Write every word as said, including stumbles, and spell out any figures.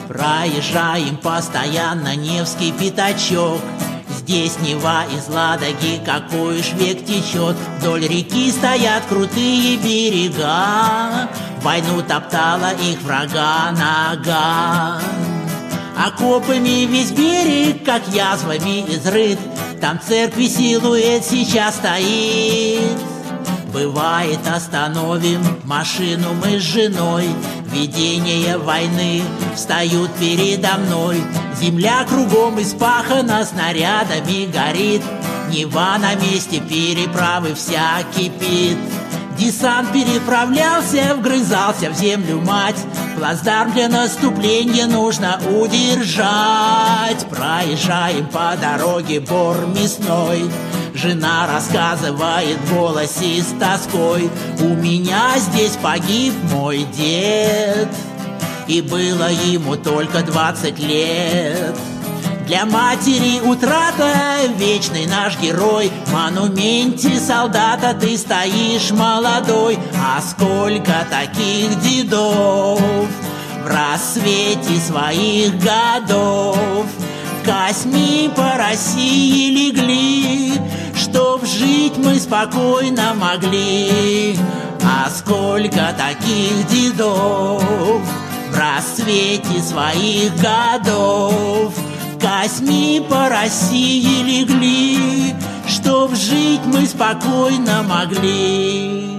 Проезжаем постоянно Невский пятачок. Здесь Нева из Ладоги, какой уж век течет. Вдоль реки стоят крутые берега, войну топтала их врага нога. Окопами весь берег, как язвами изрыт. Там церкви силуэт сейчас стоит. Бывает, остановим машину мы с женой. Видения войны встают передо мной. Земля кругом испахана, снарядами горит. Нева на месте переправы вся кипит. Десант переправлялся, вгрызался в землю мать. Плацдарм для наступления нужно удержать. Проезжаем по дороге бор мясной. Жена рассказывает в голосе с тоской: у меня здесь погиб мой дед, и было ему только двадцать лет. Для матери утрата, вечный наш герой. В монументе солдата ты стоишь молодой. А сколько таких дедов в рассвете своих годов косьми по России легли, чтоб жить мы спокойно могли. А сколько таких дедов в рассвете своих годов косьми по России легли, чтоб жить мы спокойно могли.